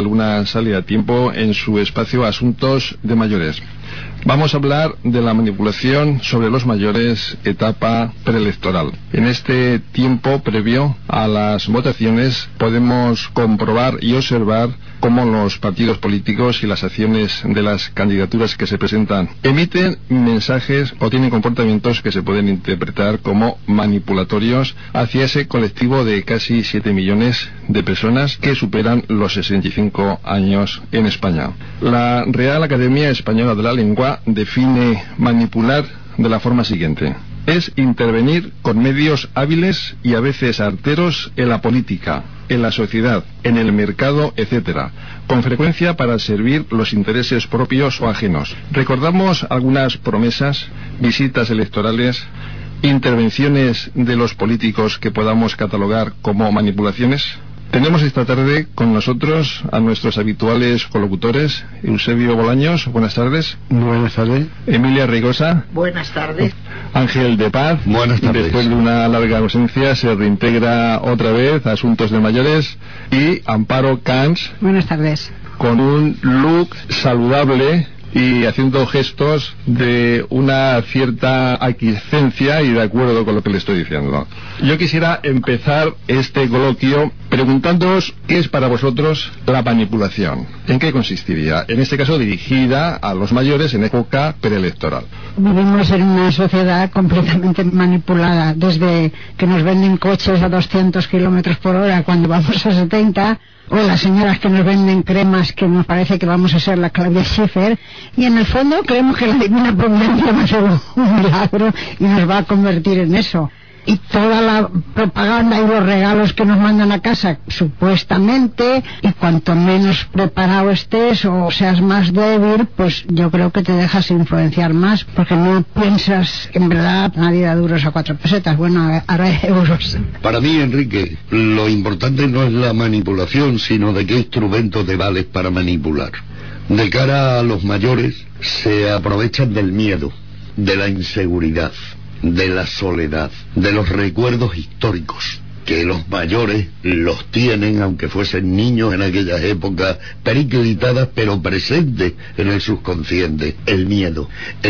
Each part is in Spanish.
alguna salida a tiempo en su espacio Asuntos de Mayores. Vamos a hablar de la manipulación sobre los mayores, etapa preelectoral. En este tiempo previo a las votaciones podemos comprobar y observar cómo los partidos políticos y las acciones de las candidaturas que se presentan emiten mensajes o tienen comportamientos que se pueden interpretar como manipulatorios hacia ese colectivo de casi 7 millones de personas que superan los 65 años en España. La Real Academia Española de la Lengua define manipular de la forma siguiente: es intervenir con medios hábiles y a veces arteros en la política, en la sociedad, en el mercado, etcétera, con frecuencia para servir los intereses propios o ajenos. Recordamos algunas promesas, visitas electorales, intervenciones de los políticos que podamos catalogar como manipulaciones. Tenemos esta tarde con nosotros a nuestros habituales colocutores. Eusebio Bolaños, buenas tardes. Buenas tardes. Emilia Reigosa. Buenas tardes. Ángel de Paz. Buenas tardes. Después de una larga ausencia se reintegra otra vez a Asuntos de Mayores. Y Amparo Camps. Buenas tardes. Con un look saludable y haciendo gestos de una cierta aquiescencia y de acuerdo con lo que le estoy diciendo. Yo quisiera empezar este coloquio preguntándoos qué es para vosotros la manipulación. ¿En qué consistiría? En este caso dirigida a los mayores en época preelectoral. Vivimos en una sociedad completamente manipulada, desde que nos venden coches a 200 kilómetros por hora cuando vamos a 70, o las señoras que nos venden cremas que nos parece que vamos a ser la Claudia Schiffer, y en el fondo creemos que la Divina Providencia va a ser un milagro y nos va a convertir en eso. Y toda la propaganda y los regalos que nos mandan a casa, supuestamente, y cuanto menos preparado estés o seas más débil, pues yo creo que te dejas influenciar más, porque no piensas en verdad nadie da duros a 4 pesetas, bueno, ahora hay euros. Para mí, Enrique, lo importante no es la manipulación, sino de qué instrumento te vales para manipular. De cara a los mayores, se aprovechan del miedo, de la inseguridad, de la soledad, de los recuerdos históricos, que los mayores los tienen, aunque fuesen niños en aquellas épocas, periclitadas pero presentes en el subconsciente. El miedo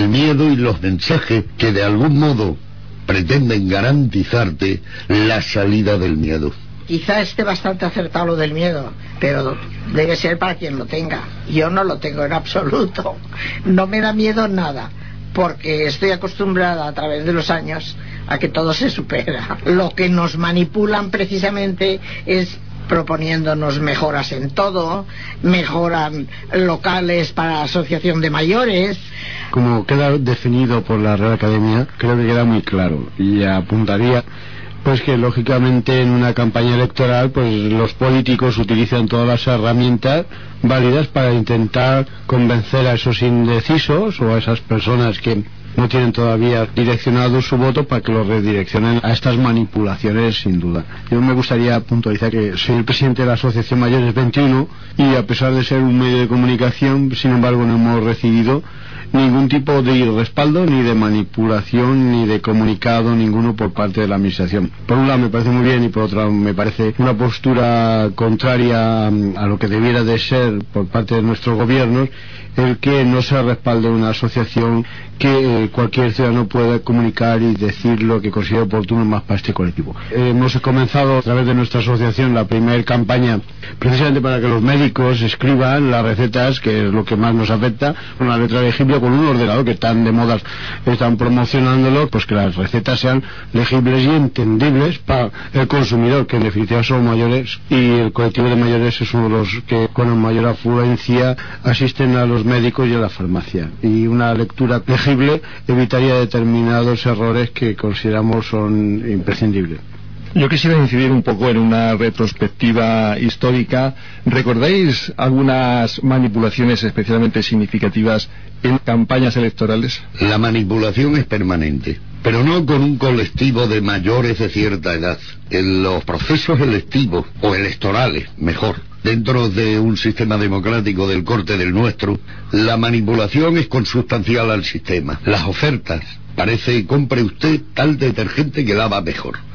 y los mensajes que de algún modo pretenden garantizarte la salida del miedo. Quizá esté bastante acertado lo del miedo, pero debe ser para quien lo tenga. Yo no lo tengo en absoluto. No me da miedo nada, porque estoy acostumbrada a través de los años a que todo se supera. Lo que nos manipulan precisamente es proponiéndonos mejoras en todo, mejoran locales para la asociación de mayores. Como queda definido por la Real Academia, creo que queda muy claro, y apuntaría pues que lógicamente en una campaña electoral pues los políticos utilizan todas las herramientas válidas para intentar convencer a esos indecisos o a esas personas que no tienen todavía direccionado su voto para que lo redireccionen a estas manipulaciones, sin duda. Yo me gustaría puntualizar que soy el presidente de la Asociación Mayores 21 y a pesar de ser un medio de comunicación, sin embargo no hemos recibido ningún tipo de respaldo, ni de manipulación, ni de comunicado ninguno por parte de la administración. Por un lado me parece muy bien y por otro lado me parece una postura contraria a lo que debiera de ser por parte de nuestros gobiernos el que no se respalde una asociación que cualquier ciudadano pueda comunicar y decir lo que considere oportuno más para este colectivo. Hemos comenzado a través de nuestra asociación la primera campaña precisamente para que los médicos escriban las recetas, que es lo que más nos afecta, con la letra legible, con un ordenador que están de moda, están promocionándolo, pues que las recetas sean legibles y entendibles para el consumidor, que en definitiva son mayores, y el colectivo de mayores es uno de los que con mayor afluencia asisten a los médicos y a la farmacia, y una lectura legible evitaría determinados errores que consideramos son imprescindibles. Yo quisiera incidir un poco en una retrospectiva histórica. ¿Recordáis algunas manipulaciones especialmente significativas en campañas electorales? La manipulación es permanente, pero no con un colectivo de mayores de cierta edad. En los procesos electivos, o electorales, mejor, dentro de un sistema democrático del corte del nuestro, la manipulación es consustancial al sistema. Las ofertas, parece, compre usted tal detergente que lava mejor.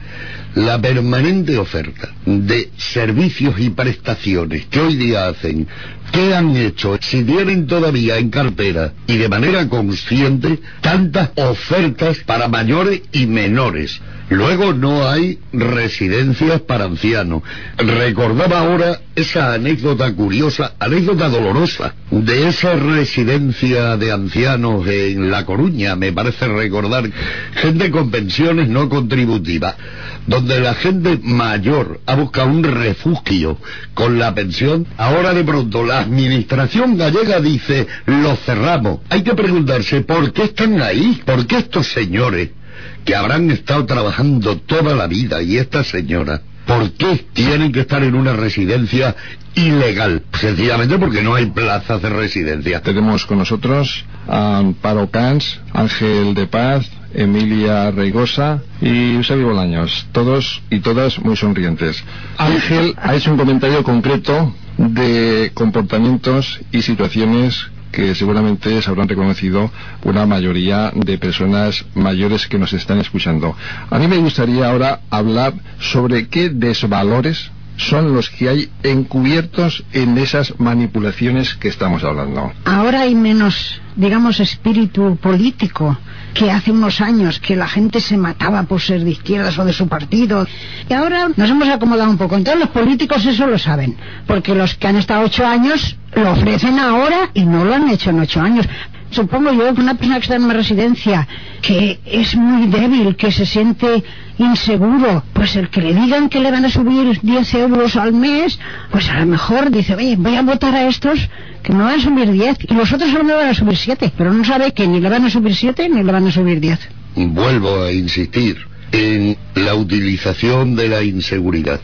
La permanente oferta de servicios y prestaciones que hoy día hacen, ¿qué han hecho? Si tienen todavía en cartera y de manera consciente tantas ofertas para mayores y menores. Luego no hay residencias para ancianos. Recordaba ahora esa anécdota curiosa, anécdota dolorosa, de esa residencia de ancianos en La Coruña, me parece recordar, gente con pensiones no contributivas, donde la gente mayor ha buscado un refugio con la pensión. Ahora de pronto la administración gallega dice, lo cerramos. Hay que preguntarse, ¿por qué están ahí? ¿Por qué estos señores que habrán estado trabajando toda la vida, y esta señora, ¿por qué tienen que estar en una residencia ilegal? Sencillamente porque no hay plazas de residencia. Tenemos con nosotros a Amparo Cans, Ángel de Paz, Emilia Reigosa y Eusebio Bolaños, todos y todas muy sonrientes. Ángel ha hecho un comentario concreto de comportamientos y situaciones que seguramente se habrán reconocido una mayoría de personas mayores que nos están escuchando. A mí me gustaría ahora hablar sobre qué desvalores son los que hay encubiertos en esas manipulaciones que estamos hablando. Ahora hay menos, digamos, espíritu político que hace unos años, que la gente se mataba por ser de izquierdas o de su partido, y ahora nos hemos acomodado un poco. Entonces los políticos eso lo saben, porque los que han estado 8 años lo ofrecen ahora y no lo han hecho en 8 años. Supongo yo que una persona que está en una residencia, que es muy débil, que se siente inseguro, pues el que le digan que le van a subir 10 euros al mes, pues a lo mejor dice, oye, voy a votar a estos que me van a subir 10 y los otros solo me van a subir 7, pero no sabe que ni le van a subir 7 ni le van a subir 10. Vuelvo a insistir en la utilización de la inseguridad.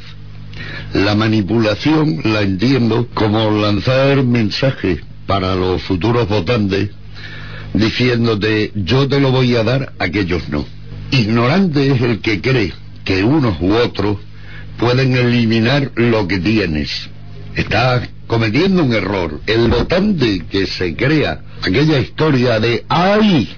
La manipulación la entiendo como lanzar mensajes para los futuros votantes diciéndote, yo te lo voy a dar, aquellos no. Ignorante es el que cree que unos u otros pueden eliminar lo que tienes. Está cometiendo un error. El votante que se crea aquella historia de, ¡ay!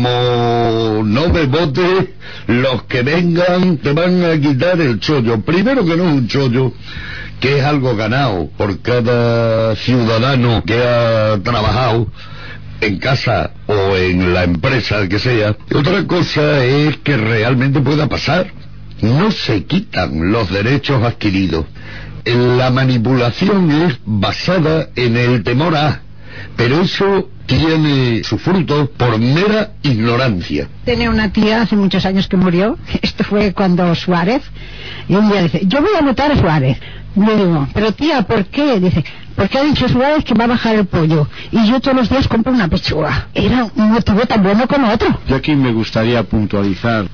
Como no me votes, los que vengan te van a quitar el chollo. Primero que no es un chollo, que es algo ganado por cada ciudadano que ha trabajado en casa o en la empresa que sea. Otra cosa es que realmente pueda pasar. No se quitan los derechos adquiridos. La manipulación es basada en el temor a, pero eso tiene su fruto por mera ignorancia. Tenía una tía hace muchos años que murió, esto fue cuando Suárez, y un día dice, yo voy a votar a Suárez. Le digo, pero tía, ¿por qué? Dice, porque ha dicho Suárez que va a bajar el pollo y yo todos los días compro una pechuga. Era un motivo tan bueno como otro. Yo aquí me gustaría puntualizar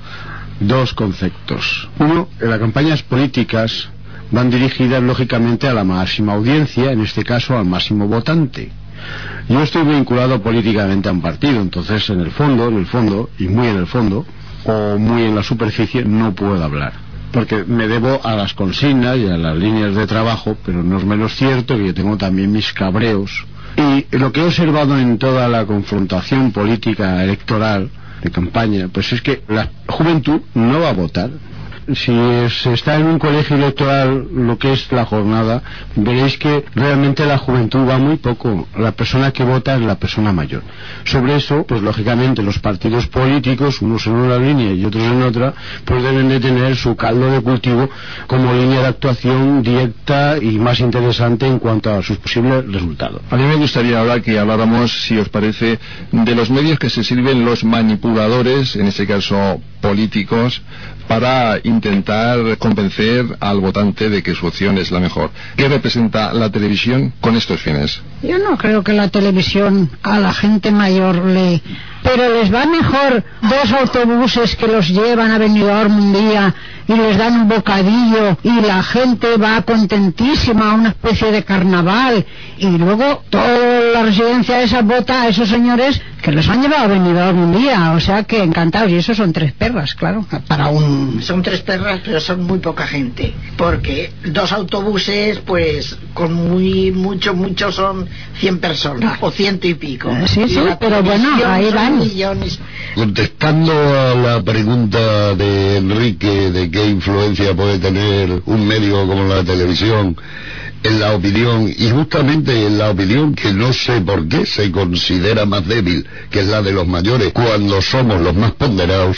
2 conceptos. Uno, en las campañas políticas van dirigidas lógicamente a la máxima audiencia, en este caso al máximo votante. Yo estoy vinculado políticamente a un partido, entonces en el fondo, y muy en el fondo, o muy en la superficie, no puedo hablar, porque me debo a las consignas y a las líneas de trabajo, pero no es menos cierto que yo tengo también mis cabreos. Y lo que he observado en toda la confrontación política electoral de campaña, pues es que la juventud no va a votar. Si se está en un colegio electoral, lo que es la jornada, veréis que realmente la juventud va muy poco. La persona que vota es la persona mayor. Sobre eso, pues lógicamente los partidos políticos, unos en una línea y otros en otra, pues deben de tener su caldo de cultivo como línea de actuación directa y más interesante en cuanto a sus posibles resultados. A mí me gustaría ahora que habláramos, si os parece, de los medios que se sirven los manipuladores, en este caso políticos, para intentar convencer al votante de que su opción es la mejor. ¿Qué representa la televisión con estos fines? Yo no creo que la televisión a la gente mayor le... Pero les va mejor 2 autobuses que los llevan a Benidorm un día y les dan un bocadillo y la gente va contentísima a una especie de carnaval, y luego toda la residencia esa vota a esos señores que los han llevado a Benidorm un día, o sea que encantados. Y eso son 3 perras, claro, para un... Son 3 perras, pero son muy poca gente, porque 2 autobuses, pues con mucho son 100 personas o 100 y pico. Sí, pero bueno, ahí van. millones. Contestando a la pregunta de Enrique de qué influencia puede tener un medio como la televisión en la opinión, y justamente en la opinión que no sé por qué se considera más débil, que es la de los mayores, cuando somos los más ponderados,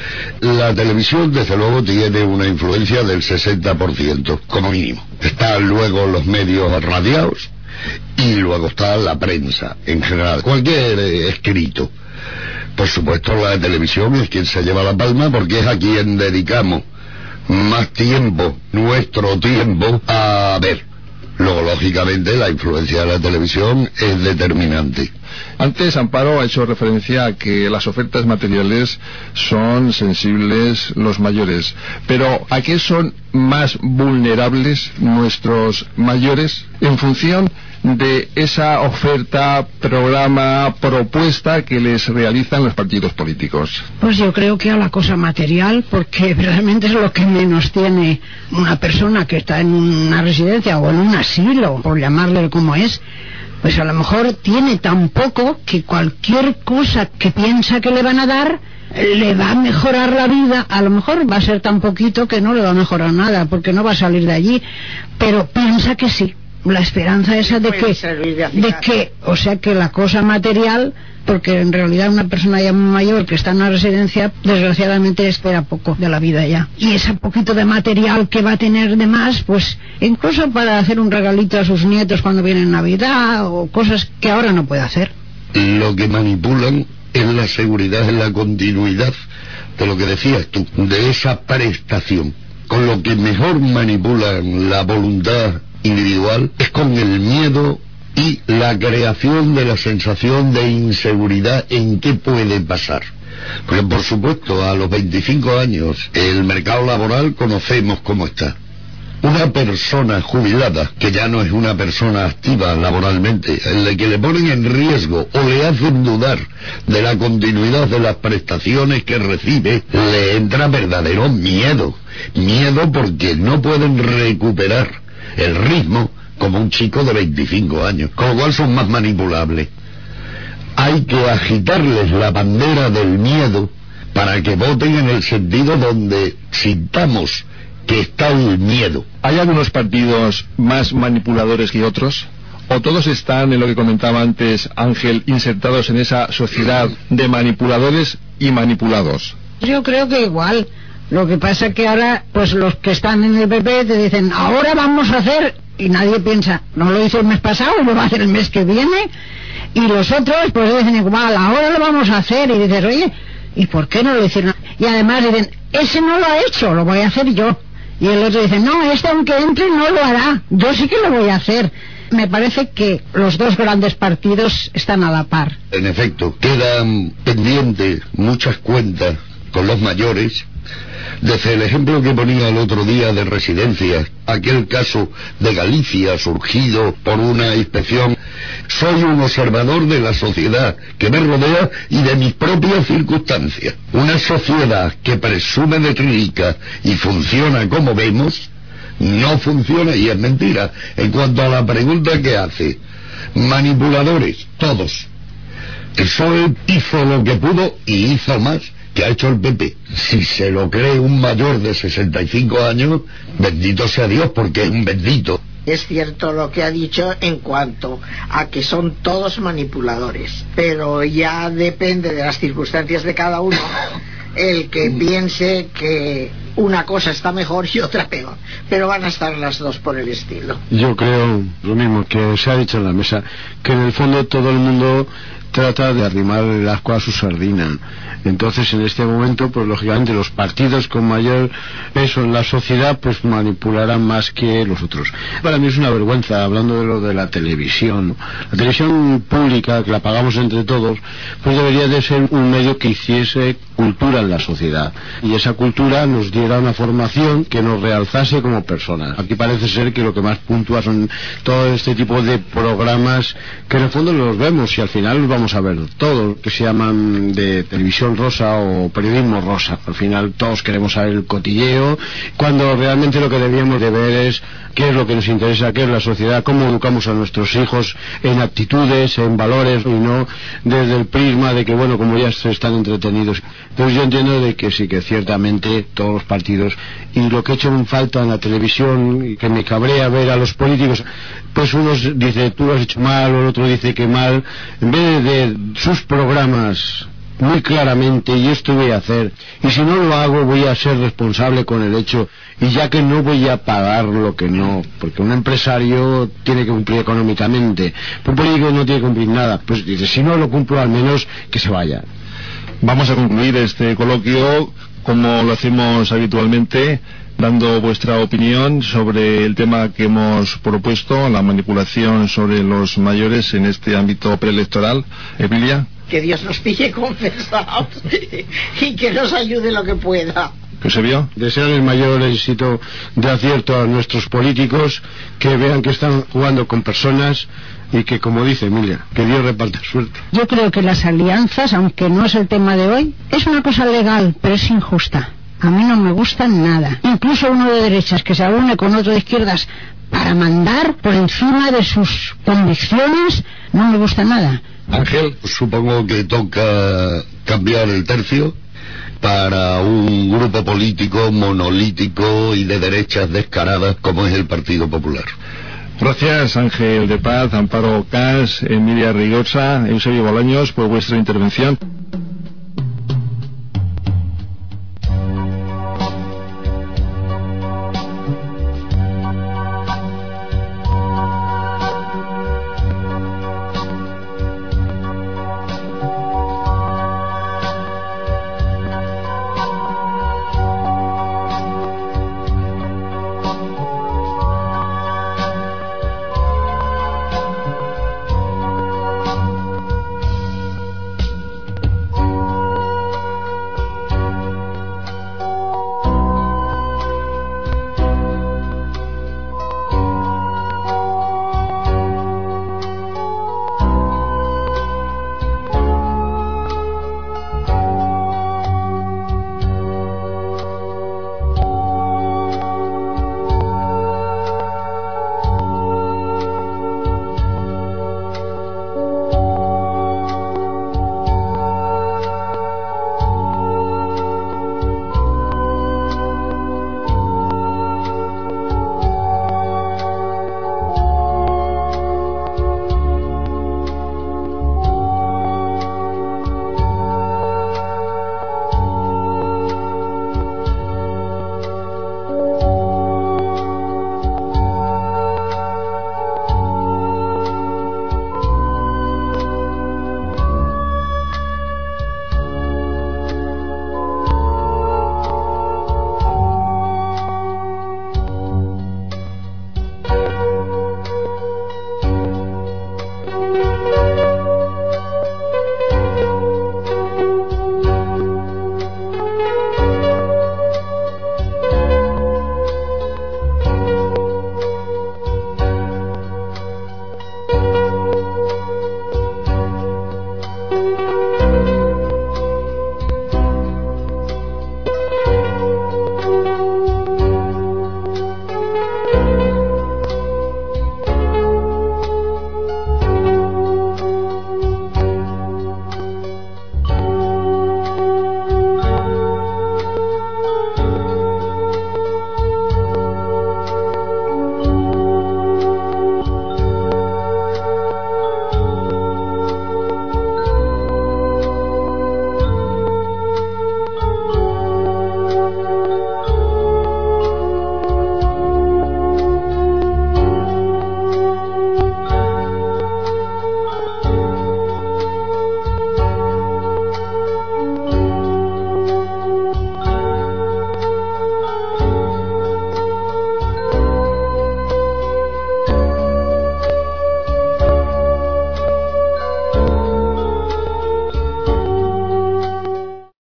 la televisión desde luego tiene una influencia del 60% como mínimo. Están luego los medios radiados y luego está la prensa en general, cualquier escrito. Por supuesto la televisión es quien se lleva la palma, porque es a quien dedicamos más tiempo, nuestro tiempo, a ver. Luego, lógicamente, la influencia de la televisión es determinante. Antes Amparo ha hecho referencia a que las ofertas materiales son sensibles los mayores, pero ¿a qué son más vulnerables nuestros mayores en función de esa oferta, programa, propuesta que les realizan los partidos políticos? Pues yo creo que a la cosa material, porque realmente es lo que menos tiene una persona que está en una residencia o en un asilo, por llamarle como es. Pues a lo mejor tiene tan poco que cualquier cosa que piensa que le van a dar le va a mejorar la vida. A lo mejor va a ser tan poquito que no le va a mejorar nada, porque no va a salir de allí, pero piensa que sí. La esperanza esa de que, o sea, que la cosa material, porque en realidad una persona ya mayor que está en una residencia, desgraciadamente espera poco de la vida ya. Y ese poquito de material que va a tener de más, pues incluso para hacer un regalito a sus nietos cuando viene Navidad, o cosas que ahora no puede hacer. Lo que manipulan es la seguridad, es la continuidad de lo que decías tú, de esa prestación. Con lo que mejor manipulan la voluntad individual es con el miedo y la creación de la sensación de inseguridad en qué puede pasar. Porque por supuesto a los 25 años el mercado laboral conocemos cómo está. Una persona jubilada, que ya no es una persona activa laboralmente, en la que le ponen en riesgo o le hacen dudar de la continuidad de las prestaciones que recibe, le entra verdadero miedo. Miedo porque no pueden recuperar el ritmo como un chico de 25 años, con lo cual son más manipulables. Hay que agitarles la bandera del miedo para que voten en el sentido donde sintamos que está el miedo. ¿Hay algunos partidos más manipuladores que otros? ¿O todos están, en lo que comentaba antes Ángel, insertados en esa sociedad de manipuladores y manipulados? Yo creo que igual. Lo que pasa es que ahora, pues los que están en el PP te dicen, ahora vamos a hacer, y nadie piensa, no lo hizo el mes pasado, lo va a hacer el mes que viene, y los otros pues dicen igual, ahora lo vamos a hacer, y dices, oye, ¿y por qué no lo hicieron? Y además dicen, ese no lo ha hecho, lo voy a hacer yo. Y el otro dice, no, este aunque entre no lo hará, yo sí que lo voy a hacer. Me parece que los dos grandes partidos están a la par. En efecto, quedan pendientes muchas cuentas con los mayores. Desde el ejemplo que ponía el otro día de residencias, aquel caso de Galicia surgido por una inspección, soy un observador de la sociedad que me rodea y de mis propias circunstancias. Una sociedad que presume de rica y funciona como vemos, no funciona y es mentira. En cuanto a la pregunta que hace, manipuladores, todos. El PSOE hizo lo que pudo y hizo más que ha hecho el PP. Si se lo cree un mayor de 65 años, bendito sea Dios, porque es un bendito. Es cierto lo que ha dicho en cuanto a que son todos manipuladores, pero ya depende de las circunstancias de cada uno el que piense que una cosa está mejor y otra peor, pero van a estar las dos por el estilo. Yo creo lo mismo que se ha dicho en la mesa, que en el fondo todo el mundo trata de arrimar el asco a su sardina. Entonces en este momento pues lógicamente los partidos con mayor peso en la sociedad pues manipularán más que los otros. Para mí es una vergüenza, hablando de lo de la televisión. La televisión pública, que la pagamos entre todos, pues debería de ser un medio que hiciese cultura en la sociedad, y esa cultura nos diera una formación que nos realzase como personas. Aquí parece ser que lo que más puntúa son todo este tipo de programas que en el fondo los vemos y al final los vamos vamos a ver todo, que se llaman de televisión rosa o periodismo rosa. Al final todos queremos saber el cotilleo, cuando realmente lo que debíamos de ver es qué es lo que nos interesa, qué es la sociedad, cómo educamos a nuestros hijos en actitudes, en valores, y no desde el prisma de que, bueno, como ya se están entretenidos. Entonces yo entiendo de que sí, que ciertamente todos los partidos, y lo que he hecho en falta en la televisión, y que me cabrea ver a los políticos, pues unos dice tú lo has hecho mal, o el otro dice que mal, en vez de sus programas muy claramente, y esto voy a hacer, y si no lo hago voy a ser responsable con el hecho, y ya que no voy a pagar lo que no, porque un empresario tiene que cumplir económicamente, un político no tiene que cumplir nada, pues dice, si no lo cumplo al menos que se vaya. Vamos a concluir este coloquio como lo hacemos habitualmente, dando vuestra opinión sobre el tema que hemos propuesto, la manipulación sobre los mayores en este ámbito preelectoral. Emilia. Que Dios nos pille confesados y que nos ayude lo que pueda. Eusebio. Desear el mayor éxito de acierto a nuestros políticos, que vean que están jugando con personas y que, como dice Emilia, que Dios reparte suerte. Yo creo que las alianzas, aunque no es el tema de hoy, es una cosa legal, pero es injusta. A mí no me gustan nada. Incluso uno de derechas que se une con otro de izquierdas para mandar por encima de sus convicciones, no me gusta nada. Ángel. Supongo que toca cambiar el tercio para un grupo político monolítico y de derechas descaradas como es el Partido Popular. Gracias, Ángel de Paz, Amparo Cas, Emilia Rigosa, Eusebio Bolaños, por vuestra intervención.